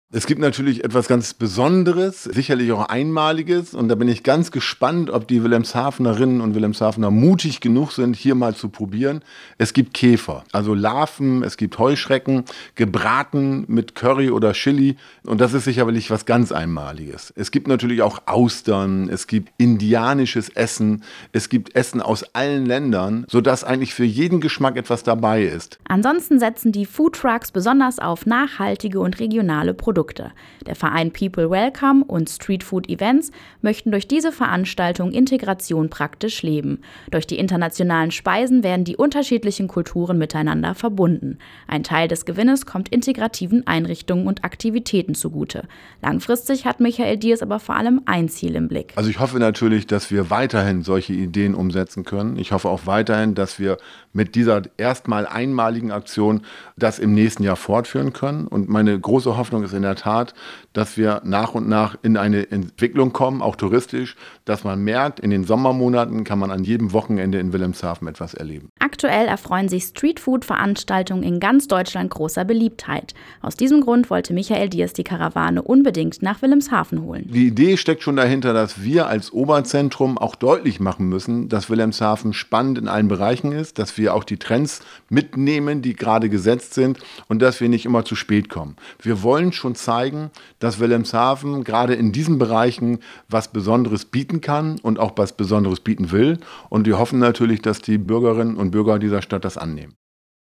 Es gibt natürlich etwas ganz Besonderes, sicherlich auch Einmaliges. Und da bin ich ganz gespannt, ob die Wilhelmshavenerinnen und Wilhelmshavener mutig genug sind, hier mal zu probieren. Es gibt Käfer, also Larven, es gibt Heuschrecken, gebraten mit Curry oder Chili. Und das ist sicherlich was ganz Einmaliges. Es gibt natürlich auch Austern, es gibt indianisches Essen, es gibt Essen aus allen Ländern, sodass eigentlich für jeden Geschmack etwas dabei ist. Ansonsten setzen die Foodtrucks besonders auf nachhaltige und regionale Produkte. Der Verein People Welcome und Street Food Events möchten durch diese Veranstaltung Integration praktisch leben. Durch die internationalen Speisen werden die unterschiedlichen Kulturen miteinander verbunden. Ein Teil des Gewinnes kommt integrativen Einrichtungen und Aktivitäten zugute. Langfristig hat Michael Diers aber vor allem ein Ziel im Blick. Also ich hoffe natürlich, dass wir weiterhin solche Ideen umsetzen können. Ich hoffe auch weiterhin, dass wir mit dieser erstmal einmaligen Aktion das im nächsten Jahr fortführen können. Und meine große Hoffnung ist in der Tat, dass wir nach und nach in eine Entwicklung kommen, auch touristisch, dass man merkt, in den Sommermonaten kann man an jedem Wochenende in Wilhelmshaven etwas erleben. Aktuell erfreuen sich Streetfood-Veranstaltungen in ganz Deutschland großer Beliebtheit. Aus diesem Grund wollte Michael Diers die Karawane unbedingt nach Wilhelmshaven holen. Die Idee steckt schon dahinter, dass wir als Oberzentrum auch deutlich machen müssen, dass Wilhelmshaven spannend in allen Bereichen ist, dass wir auch die Trends mitnehmen, die gerade gesetzt sind und dass wir nicht immer zu spät kommen. Wir wollen schon zeigen, dass Wilhelmshaven gerade in diesen Bereichen was Besonderes bieten kann und auch was Besonderes bieten will. Und wir hoffen natürlich, dass die Bürgerinnen und Bürger dieser Stadt das annehmen.